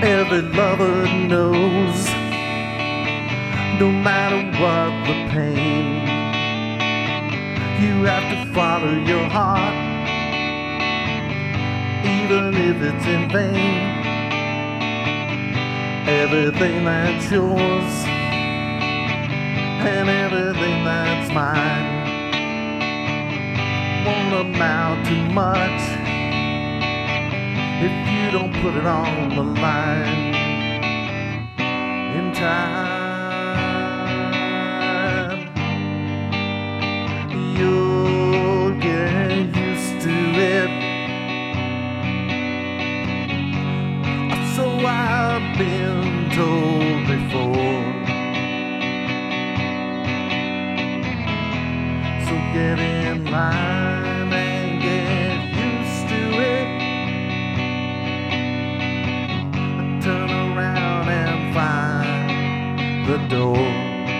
Every lover knows, no matter what the pain, you have to follow your heart, even if it's in vain. Everything that's yours and everything that's mine won't amount to much if you don't put it on the line. In time, you'll get used to it. So I've been told before. So get in line and get used to it. Turn around and find the door.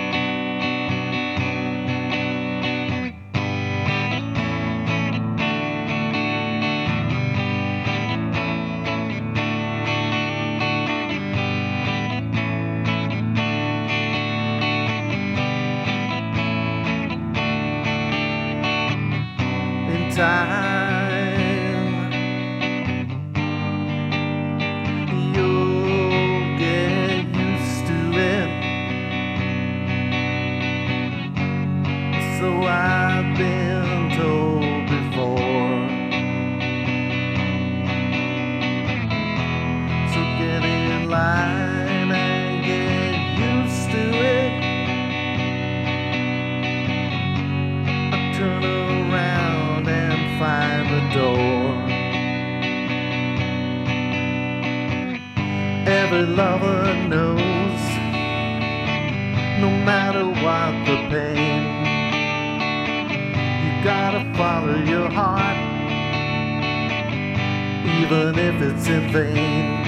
In time, you'll get used to it. So I've been told before. So get in line and get used to it. Turn around and find the door. Every lover knows, no matter what the pain, you gotta follow your heart, even if it's in vain.